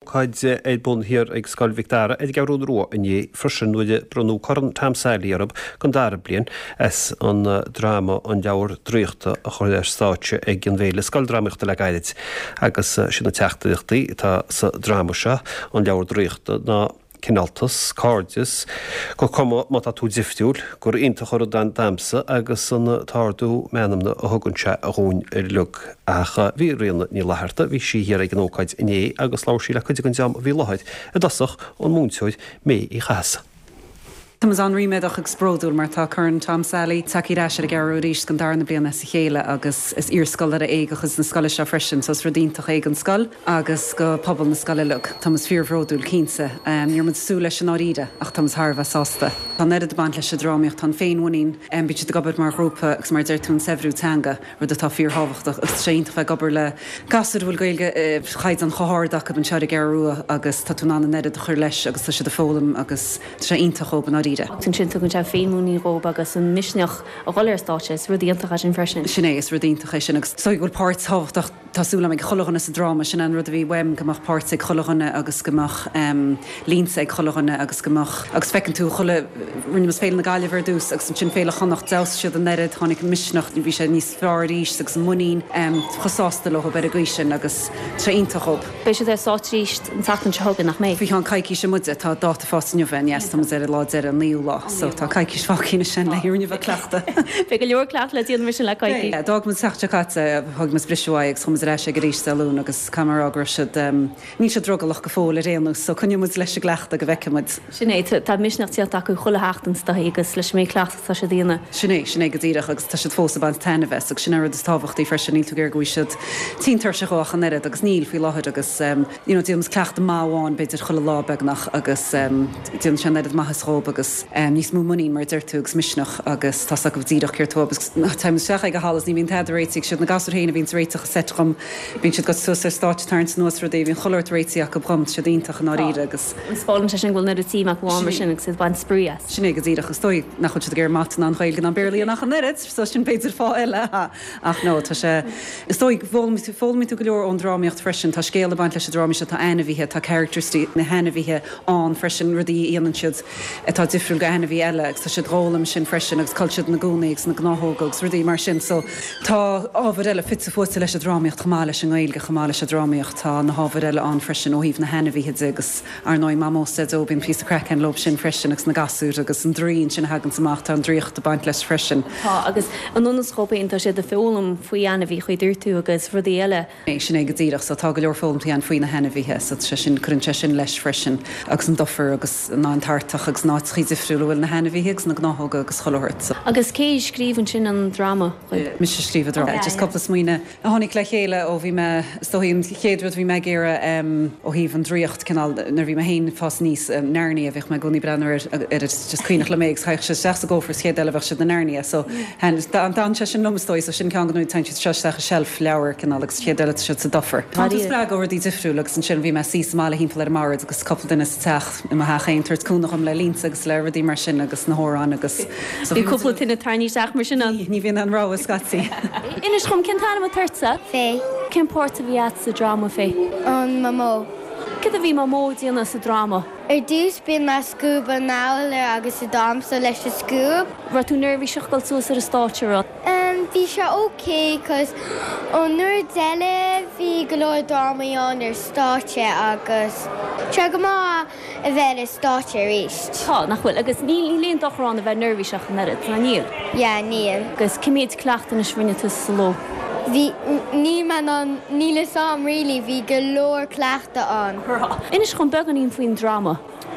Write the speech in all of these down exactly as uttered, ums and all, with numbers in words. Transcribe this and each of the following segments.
nóáid é bun hir ag Scoil Victara ag garún rua in é frisin nuide brunú corn tamsáilí arab gan dar blian as an drama an deabhar dríochta a chuir leis státe ag an bhéile Scoil Drámaíochta le gaiid agus sinna teachtaíochtaí tá sa drama se an deabhar dríochta ná Cinaltas, Cardias, go cuma má tú diftiúil, gur inta chur dan damsa agus an tardú menamna a thuganse a gún ar lug acha bhí rianna ní leharta, bhí si hir ag an ócaid iné agus láir sí le chuide an deam bhí lehaid a dasach an múnteoid mé i chasa. Támas an riméadach ag spródúil mar tá chun Tom Sally takeí reis ar a garú ríis gan darna bliana sa chéile agus is írscoil ar a éig agus na scoile se freisin sos radíntaach éig an scoil agus go pobl na scoile lug. Támas fíorhródúil cínsa. Níor mud sú leis an áíide ach támas Harbh sásta. Tá neiad bant leis a drámaíocht tá féinhaín an bit de gabbar mar grúpa agus mar deirtún sehrútanga rud atá fíorhabhachtach agus séint bheith gabbar le gasar bhfuil gailge chaid an chohárdach an sead a garú agus tá túna neiad chur leis agus tá si de fólam agus sé intach ó ban Tún sin tugann se féinmúní rób agus an misneach a gáir státe is rudíontacha sin freisin. Sinné is rudíntacha sin agus so bhfuil páirt táhachtach tásúla ag cholachanna sa dráma sin an rud a bhí weim gomach páirt ag cholachanna agus gomach línsa ag cholachanna agus gomach agus fecinn tú chola rinne féile na gáile bhar dús agus sin féile chonach deas siad an nerid tháinig misneach bhí sé níos fearíis agus muín chosásta le be a gaisin agus tre intach op. Bei sé sáríist an tatan se hogan nach mé. Bhí an caiici sem muide tá dáta fásin bhain yes tam ar lá ar an níú lá so tá caiicis fácína sin le hiúne bh cleachta. Be go leor cleach le díon mis le caiici. Dag man seachte caite thug mas brisúáig chum reis a ríéis salún agus cameragra si ní sé drogalach go fóla réanú so chunne mu leis a gleachta go bheceid. Sinné tá misneach tíalt acu chola heachtan sta agus leis mé cleachta sa díana. Sinné sinné go dtíireach agus tá si fósa ban tena bheits agus sin ar is táhachttaí freisin níl tú gur go siad tíntar se goach an erid agus níl fao láthir agus díon cleachta máháin beidir chola lábegnach agus díon sin erid maithasrób agus níos mú muí mar deirtúgus misneach agus tá go bhdíireach ceirtó agus táim seach ag go hálas ní bhín teidir siad na gasar héna bhín réiteach setcham bín siad go suasar stáit tarns nuas ru bhín choir réitiach go brom se díntaach an áíre agus. Spálan se sin ghfuil na tíach bhámar sin agus ban sprías. Sinné go dtíireach stoi nach chud gur matan an chailgan an beirlíí nach an nerid, so sin beidir fá eile ach nó tá sé stoi fómí tú go leor ón drámaíocht freisin tá scéala baint leis a drámi se tá ana bhíthe tá characterstí na hena bhíthe an freisin rudí íonan siad atá difriúil go hena bhí eile agus tá siad rálam sin freisin agus cailsead na gúnaigh na gnáthógagus rudí mar sin so tá ábhar eile fit sa fósa leis a drámaíocht chamáile sin gailge chamáile a drámaíocht tá na hábhar eile an freisin ó híomh na hena bhíthe agus ar nóid mamósta ó bín pí a crecin lob sin freisin agus na gasú agus an dríonn sin hagann samachta an dríocht a baint leis freisin. Tá agus an nunascópaíon tá sé de fólam faoi ana bhí chuid dúirtú agus rudí eile. É sin é go dtíireach so tá go leor fólamtaí an faoin na hena bhíthe so sé sin chunse sin leis freisin agus an dofer agus ná an tartach agus ná trí difriúil bhfuil na hena bhíhégus na gnáthóga agus choirt. Agus cé scríbann sin an drama. Mis sé scríomh drama. Just coppla smuoine a tháinig le chéile ó bhí me stohíon chéadrúd bhí me géire ó híomh an dríocht canál nar bhí me haon fás níos nearní a bheith me gúní brenner ar just cuioinech le méid chaich se seach a ggófar chéad eile bheith se na nearní so an dan se sin nomstóis so sin ceanganú teint seach a shelf leabhar canál agus chéad eile se sa dofer. Tá splag ó dí difriúlagus an sin bhí me sí mála hímpla ar mar agus coppla duine teach i ha chéintar cúnach am le línsa agus le ruí mar sin agus na hórán agus Bhí cúpla tína tarní seach mar sin ní bhíon an rá a scatí. Inas chum cin tanna tarsa? Fé. Cin pórta bhí at sa drama fé? An mamó. Cid a bhí mamó díana sa drama? Ar dús bí me scúb an náile agus i dámsa leis a scúb. Ra tú nervhí seachil suas ar a státear? Bhí se ócé cos ó nuair deile bhí go leor dámaíán ar státe agus tre go má a bheith is státe ríist. Tá nach bhfuil agus ní líon dochrán a bheith nervhí seach an erid na níl? Ja, níl. Agus cimméad cleachtain is rinne tú sa ló? Bhí ní man an níle sam rilí bhí go leor cleachta an. Inas chun began íon faoin drama?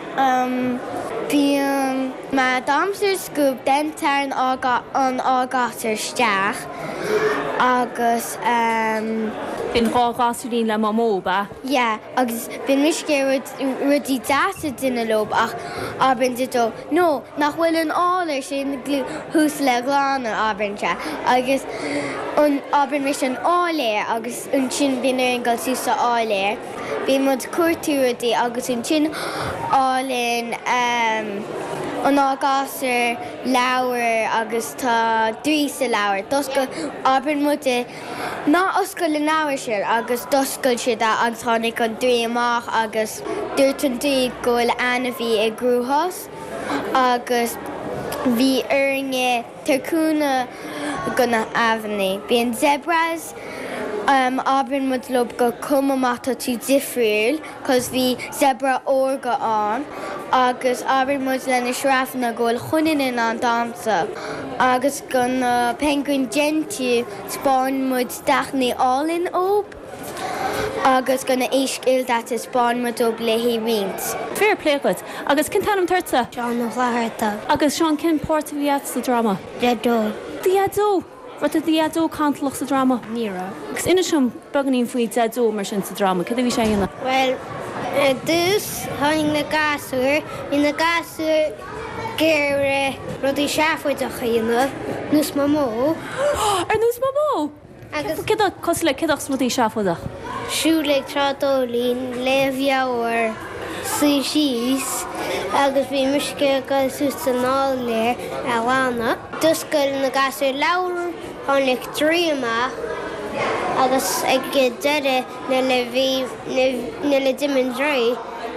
Um, Bhí me dámsar scúb den tarn an ágátar steach agus Bhín rágáúín le mamó ba? Ja, agus bhín miscé rudí dáta duine lob ach ábhain ditó nó nach bhfuil an áir sin hús le gláánna ábhainte agus an ábhain mis an áléir agus an sin bhín ar an gáil sa áléir. Bhí mud cuairtúirí agus an sin álinn an ágasar leabhar agus tá dríosa leabhar. Doscail ábhair muide ná oscail le leabhar siar agus doscail siad agus tháinig an drí amach agus dúirt an dí go bhfuil anamhí ag grúthas agus bhí airne tarcúna gona amhaní. Bhíon zebras um, ábhair muid lob go cuma mata tú difriúil cos bhí zebra orga an agus ábhair muid lena sreafanna go bhfuil chuineann an dámsa agus gon uh, penguin gentú spáin muid dachnaí álinn ób agus gona éiscil dat is spáin muid ób lehí rint. Fair play good. Agus cin tanam turta? Seán na chláirta. Agus Seán cin pórta bhíad sa drama? Dédó. Diadó? Rud a diadó cantalach sa drama? Níra. Agus ina siom baganín faoi diadó mar sin sa drama. Cad a bhí sé dhéanana? Well, uh, dús tháinig na gasúir, hí na gasúir gur rudí seafuid a chéanamh, nús má mó. Ar nús má mó? Agus Cad a cos le cadach smutí seafuidach? siúlaigh trádólín, léamhheabhar, sushis, agus bhí muisce go sustanáil léir a bhána. Duscail na gasúir leabhar tháinig trí amach agus ag deire na le bhí na le dimin dré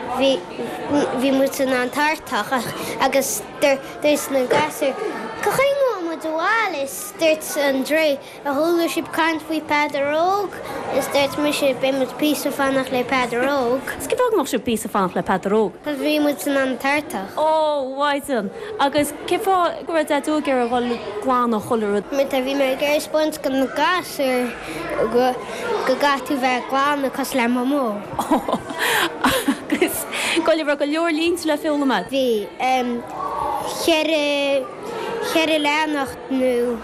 bhí muta an tartach agus dús na gasúir Caching mo dualis, there's Andre, a whole ship can't we padaróg, is there's Misha Bimut piece of fanach le padaróg. Skip ook nog zo'n piece of fanach le padaróg. Cos we moet an tartach. Oh, waiten. Agus, kifa, gwa dat ook er wel gwaan o cholerud. Met a vi me ger spons gan na gas er go go gatu ver gwaan cos le mamo. Oh, agus, golle ver goleor lins le filmad. Vi, um, here Chéir leannacht nó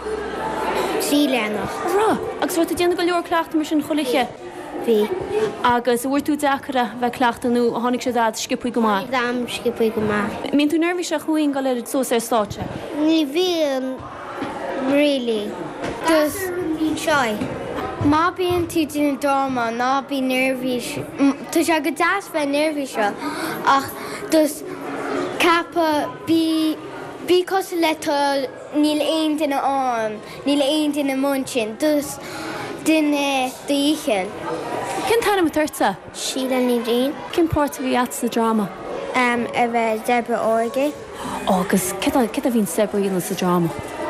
sí leannacht. Ra, agus ruirta déanana go leor cleachta mar sin choliche. Bhí. Agus bhfuir tú deachara bheith cleachtaú a tháinig sé dad scipaí go má. Dám scipaí go má. Mín tú nervhís a chuoin go leir sós ar státe? Ní bhíon really. Dus seo. Má bíon tú duna dáma ná bí nervhís. Tá se go dáas bheith nervhís seo ach dus cappa bí Bí cos leta níl aon duine an, níl aon duine munsin, dus duine d'ícheal. Cin tanna turta? Síle ní drín. Cin pórta bhí at sa drama? Um, a bheith Deborah Orge. Agus, cid a bhín sebra dhéanana sa drama?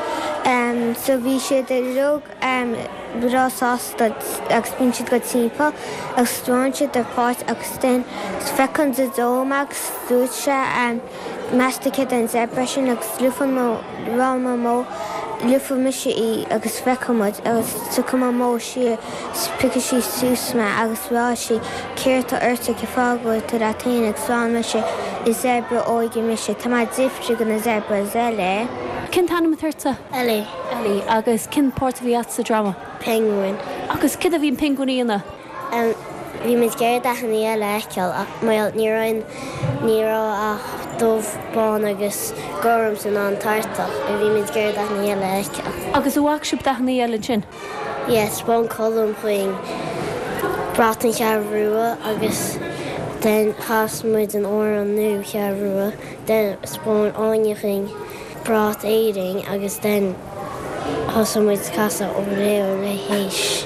Um, so bhí siad a lug um, brásás agus bíonn siad go timppla agus stúin siad ar páirt agus den fechan sa dóm agus stúid se um, measticid an zebra sin agus luúfan mó ráma mó lufa miise í agus fechamid agus tucama mó si pica sí súsma agus rá si céirta urta ce fágóid tar a taine agus sáin miise i zebra óige miise tá má difri go na zebra zeile. Cin tanna turta? Ellie. Ellie, agus cin pórta bhí at sa drama? Penguin. Agus cid a bhín penguína? Um, bhí mis géir a ní le ceall ach maiil níráin nírá ach dómh bán agus gom san an tartach a bhí mis géir a ní le ceall. Agus bhhaach sib da na eile sin? Yes, bán colm chuing bratan che ruúa agus den chas muid an ó an nu che ruúa, den spáin áineching brat éing agus den Hosamid casa ó réir le héis.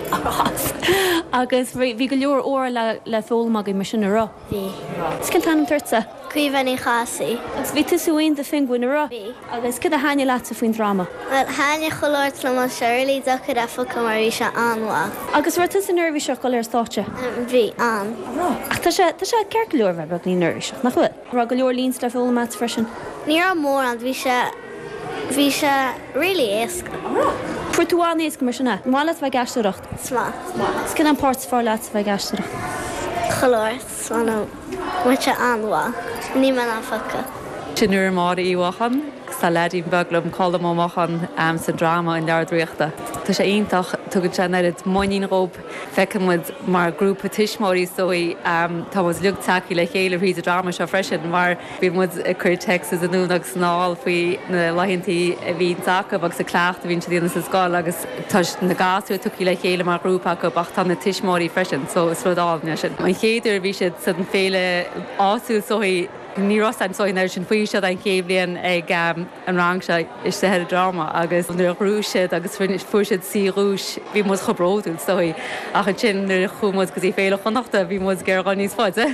Agus bhí go leor óir le le fólmag mar sin ará. Bhí. Cin tanna turta? Cuomhaní chasaí. Agus bhí tú súin de finguin ará? Bhí. Agus cid a haine leat a faoin drama? Well, háine choláirt le má Shirley do chu rafa go marí se anhá. Agus ruirta san nervhí go leir státe? Bhí an. Ach tá sé ceir go leor bheith ní nervhí nach chuil? Ra go leor líns le fólmat freisin? Ní an mór an bhí se bhí se rilí éasca. Fuair tú an éasca mar sinna? Mála bheith gaiisteach? Smá. Cin an páirt fáil leat bheith gaiisteach? Choláirt san mu se anhá. Ní man an facha. Sinúr mar íhachan, sa ledí beglam colm ómachan am san drama in leardríochta. Tá sé ionintach tugad sé nerid moín rob fechamid mar grúpa tiismóí sóí tá was lucht taí le chéile hí a drama se freisin, mar bhí mud chuir Texas an núnach snáil faoi na leihintí a bhín take agus sa cleacht a bhín se dtíana sa scáil agus tá na gasú tuí le chéile mar grúpa go bach tá na tiismóí freisin, so is rudáne sin. An chéidir bhí siad san féle áú sóí ní ras an soin sin faoi se an céblion ag an rang se is de head drama agus nu rúise agus fuisiid sí rúis bhí mu chobróúil sóí a chu sin nu chumod go í féile chunachta bhí mu gur gan níos fáide.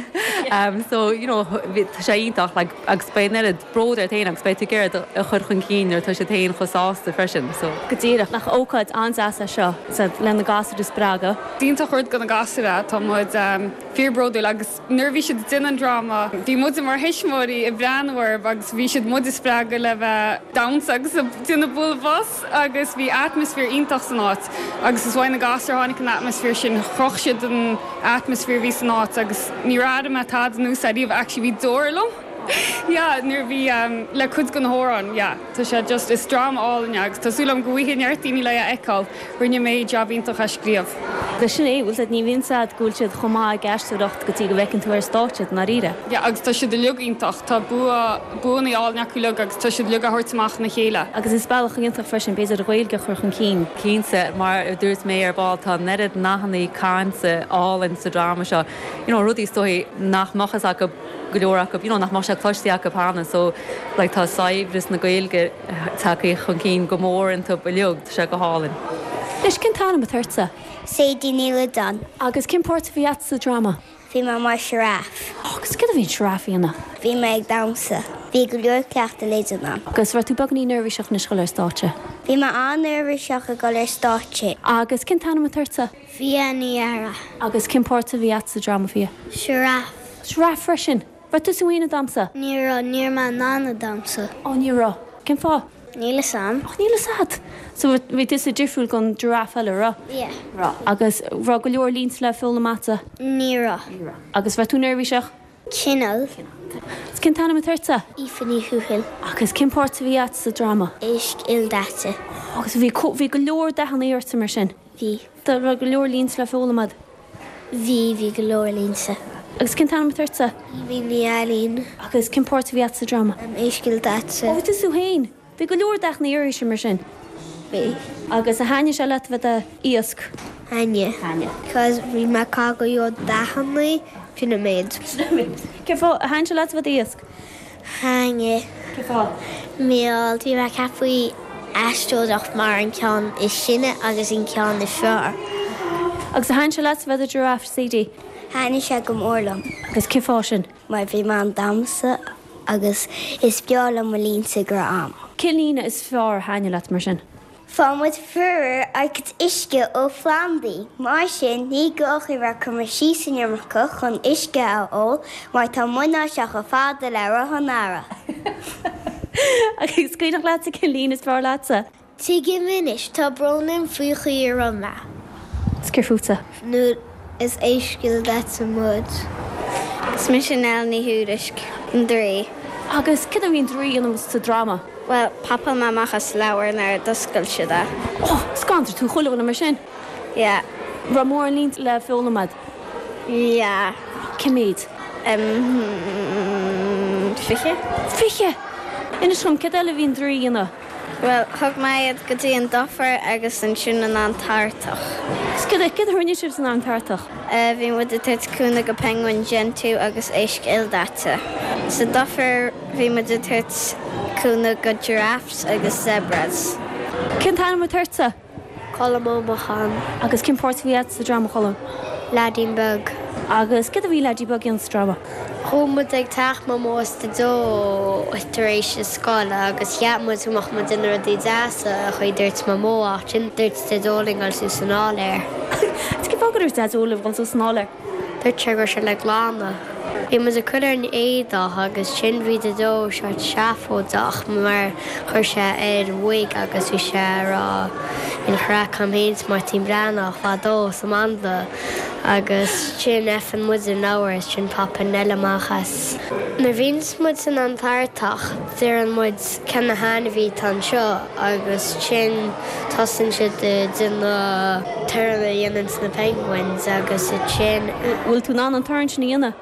So sé ítach agus spéad broder taon agus spéit géir a chur chun cíar tá sé taon chosáasta freisin. Godíireach nach ócaid ansáasa seo sa lena gasú spraga. Dínta chuirt go na gasúra tá mud fearbródú agus nervhí siad duine drama. Bhí mu mar heismóí i breanhar agus bhí siad mud spraga le bheith damsa agus duine bulbás agus bhí atmosfér ítach san áit. agus is bhain na gasar tháinig an atmosfér sin chroch siad an atmosfér bhí san áit agus ní ráda me tá nó sa díomh actually bhí dóirlam. Ja, nuair bhí le chud go hóran, ja, Tá sé just is drama álainn agus Tásúlam go bhfuil nearttíí le eáil rinne méid jobíntaach a scríomh. Go sin é bhfuil ní bhínsad gúil siad chomá gasúirecht go tí go bhecinn túair státead na riire. Ja, agus tá siad leugíntaach tá bunaí áneachú le agus tá siad leug a thuirtamach na chéile. Agus is bailach ionintach freisin béidir a ghilge chur chun cín. Cínsa mar dúirt mé ar báil tá nead nachnaí cáinsa álann sa drama seo. You know, rudí stoi nach machchas a go goúach you know, nach mar se cloisteach go pána, so le tá saibhris na gailge take chun cín go mór an tu beog se go hálinn. Leis cin tána a thuirsa? sé díile don. Agus cin pórt bhí at sa drama? Bhí mar mar siraf. Agus cin a bhín sirafíanana? Bhí me ag damsa. Bhí go leor ceachta léidirna. Agus bhar tú bag ní nervhíseach na scoil ar státe? Bhí mar an nervhíseach a go ar státe. Agus cin tána a thuirsa? Bhí aníara. Agus cin pórt bhí at sa drama fia? Siraf. Siraf freisin? Bhar tú suína damsa? Níra níor má nána damsa. Ó nírá. Cin fá? Níla sam. Och níla sad. So bhí is a difriúil gon giraffe eile ra? Yeah. Ra. Agus rá go leor líns le fula mata? Níra. Agus bhar tú nervhíseach? Cinál. Cin tána a thuirsa? Ífaní thuúil. Agus cin pórt bhí at sa drama? Éisc ildate. Agus bhí bhí go leor dechan éirta mar sin? Bhí. Tá ra go leor líns le fula mad? Bhí bhí go leor línsa. Agus cin tána a thuirsa? Bhí níalín. Agus cin pórt bhí at sa drama? Éisc ildate. Ó, bhí tú héin? Bhí go leor dechan éirise mar sin? Bhí. Agus a haine se let bheit a íosc? Haine. Haine. Cos bhí me cá go leor dachanlaí pinna méid. Cin fá a haine se let bheit íosc? Haine. Cin fá? Míal tí me cefaí eistóideach mar an ceann is sinne agus an ceann is fear. Agus a haine se let bheit a giraffe C D? Haine se go mórlam. Agus cin fá sin? Mar bhí me an damsa agus is beála mo línsa gur am. Cin lína is fear haine let mar sin? Fámid fuair agus isce ó Flandaí. Mar sin ní gochaí bhar cumar sísanarmacha chun isce a ó mar tá muna seach go fáda le rohannára. Agus cuiach leat a cin lína is fear lása? Tuige minis tá bronin fuochaí ar an me. Scir fúta? Nu is éisciil dat sa mud. Is mis sin eil ní húrisc an dré. Agus cin a bhíon drí an sa drama? Well, papa má machchas leabhar nar doscail si da. Oh, scantar tú chuúna mar sin? Ja. Ra mór an línt le fionamad? Ja. Cimméid? Um, fiche? Fiche? Ina srom cad eile bhíon drí anna? Well, thug maiad go dtí an dofar agus an siúna an tartach. Scud é cad thuirne sibh san an tartach? Bhí mu a tuitcúna go penguin gentú agus éisc ildate. Sa dofar bhí mu a tuitcúna go giraffes agus zebras. Cin tána a tuirsa? Colm ó mochan. Agus cin pórt bhí sa drama cholam? Ladín bug. Agus cad a bhí ledí bug an drama? Chomud ag teach má mós de dó taréis scála agus cheapmú túach mu duine dí deasa a chuid dúirt má móach sin dúirt de dólingáil sú sanáir. Is go fágur de ólah gáil sú sanáir? Dúirt tegur se le glána. Bhí mu a chuir an éadach agus sin bhí de dó seit seafódach mar chuir se ar bhuaig agus bhí se rá in chra camhéins mar tí breannach fá dó sa manda. agus sin efan mud an áhar sin papa nelamachas. Na bhís mud san an tartach, Dir an mud cen na hána bhí tan seo agus sin tosan si de duna tuirna dhéanaan na penguins agus i sin. Bhfuil tú ná an tarn sin dhéana?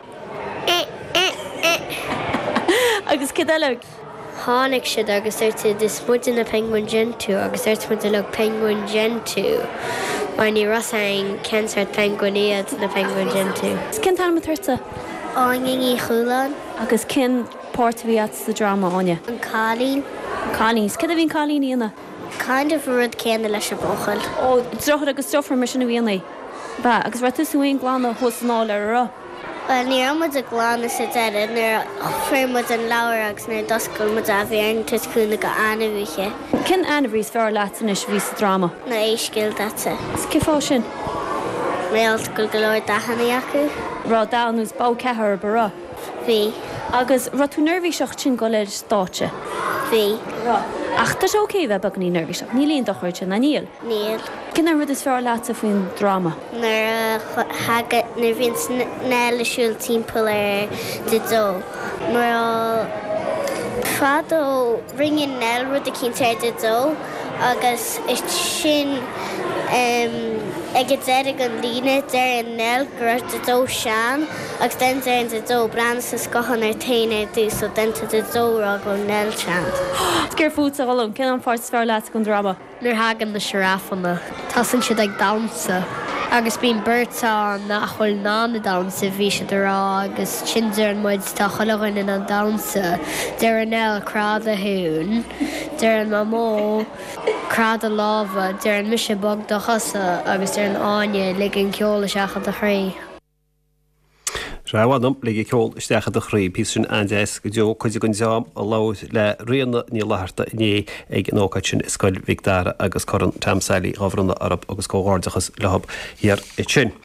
Agus cid eile? Tháinig siad agus irte de smúd na penguin gentú agus irt mu le penguin gentú. Mar ní Rosain censart penguin iad na penguin gentú. Cin tána a tuirsa? áing í chuúlan. Agus cin páirt bhí at sa drama aine. An cálín. Cálíns, cad a bhín cálín íana? Kind of rud céanna leis a bochail. Ó drochad agus stofar mar sin na bhíanaí. Ba, agus ra tú suíon gláánna thusaná le ra. Well, ní amad a gláánna sa dead, nuair féimid an leabhar agus nuair doscail mud a bhíarn tuscúna go anamhíche. Cin anamhrís fear leatanis ví sa drama? Na éiscil datsa. Cifá sin? Méalt go go leir dahanana acu. Rá dáús bá cethir bara. Bhí. Agus ra tú nervhíseach sin go leir státe? Bhí. Rá. Ach tá sé ócé bheith bag ní nervhíseach. Ní líon do chuirte na níl? Níl. Cin ar rud is fear leata faoin drama? Nuair hagad nuair bhíon snéile siúil timppla ar de dó. Nuair fad ó ringin nel rud a cinnte ar de dó agus is sin ag déad an líne deir an nel gur de dó sean agus den deir an de dó bran sa scochan ar tain ar dú so denta de dórá go nel sean. Gur fút a bhlumm, cin an fáirt fear leata gon drama? Nuair hagan na sirafanna, tasan siad ag damsa. Agus bíon birtá nach chuil ná na damsa bhí siad ará agus sindir an muid tá chulagan in an damsa. Deir an el crad a hún, deir an mamó crad a láva, deir an mise bog do chasa agus deir an áine lig an ceola seachad a chraí. Ráhadam le ceol isteachcha do chrí pí sin andéis go deo chuide gon deam a lá le rianna ní leharta iné ag an ócaid sin Scoil Victara agus choran tamsailí ábhranna arab agus cóháirdachas lehab hiar i sin.